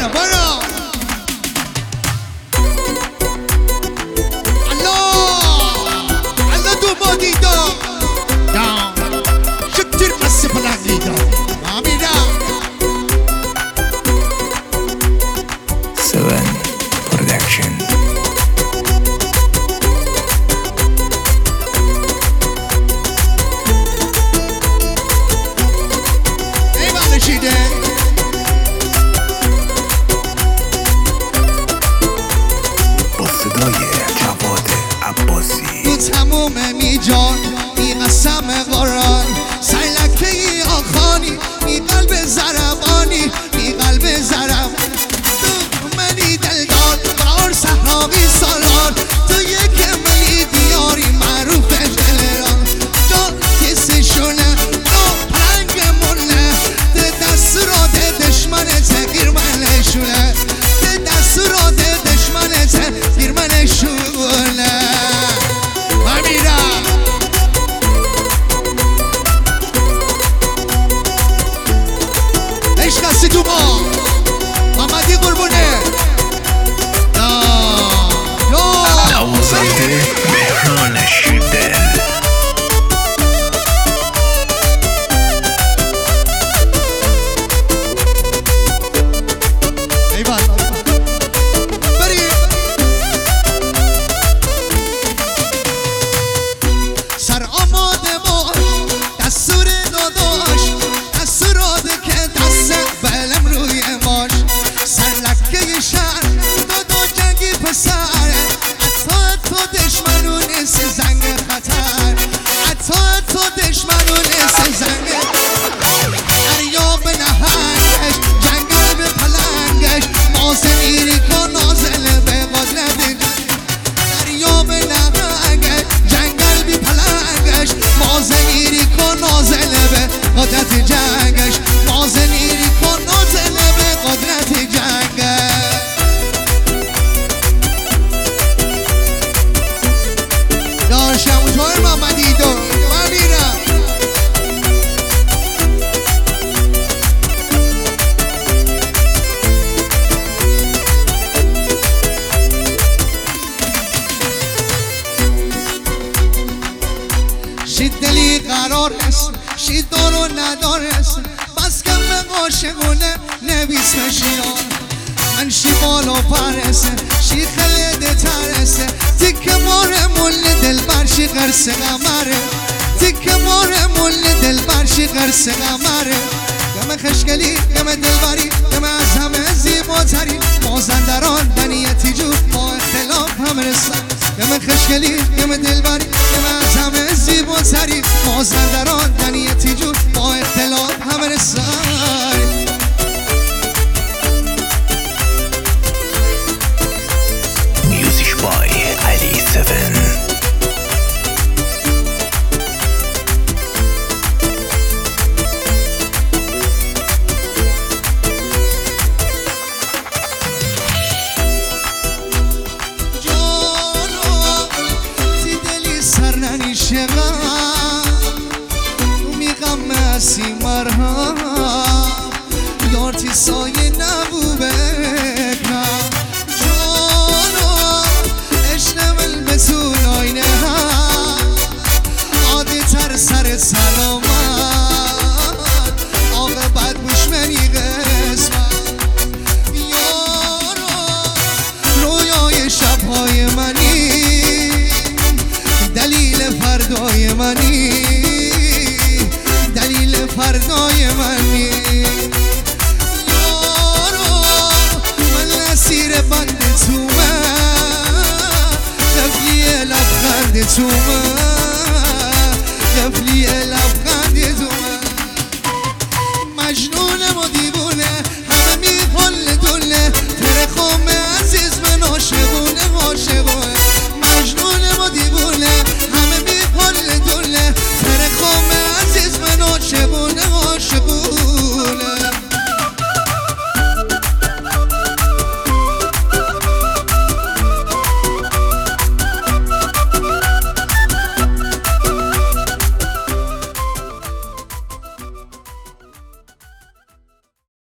برو برو الله دو بادی دا شکتر قصه پلنگی دا آمینا 7 Production. با صدای جواد عباسی تو تموم میجان می قسم قرآن سیلکه ای آخانی می قلب زربانی می قلب زرب تو منی دلدار بار صحراقی سالار تو یک منی دیاری معروف دلران تو کسی شونه تو پرنگ مونه ده دست را ده دشمن تغییر من شونه ده دست را ده دشمن تغییر من شونه عشق هستی تو ما محمدی قربونه نوازنده مهران شیردل سر آماده باش دستور داداش دستور که دست بلم روی ماش سر لکه شهر دادا جنگی پسر حتی تو دشمنون نیست زنگ خطر حتی تو دشمنون نیست زنگ دریا به نهنگش جنگل به پلنگش مازن ایری کن نازل به قدرت دریا به نهنگش جنگل بی پلنگش مازن ایری کن نازل به قدرت جنگش مازن ایری کن نازل به قدرت جنگش داشتم توی محمدی دو من میرم شید دلی قرار است شید دارو ندار است بس کم به قاشقونه نویس مشیان من شی بالا پرسه شی خلیده ترسه تیک مار مول دل برشی قرص قمره تیک مار مول دل برشی قرص قمره گم خشگلی گم دلبری گم از همه زیباتری مازندران دنیتی جو با اختلاف هم رسن گم خشگلی گم دلبری گم از همه زیباتری مازندران دنیتی جو با اختلاف هم رسن میوزیک بای علی 7 سیمارها یارتی سایه نبو بکنم جانا اشنم البسون آینه ها عادی تر سر سلامت عاقبت بشمنی قسمت یارا رویای شبهای منی دلیل فردای منی دلیل فردای منی یارو من اسیر بند تو من قفلی لبخند تو من قفلی لبخند تو من مجنون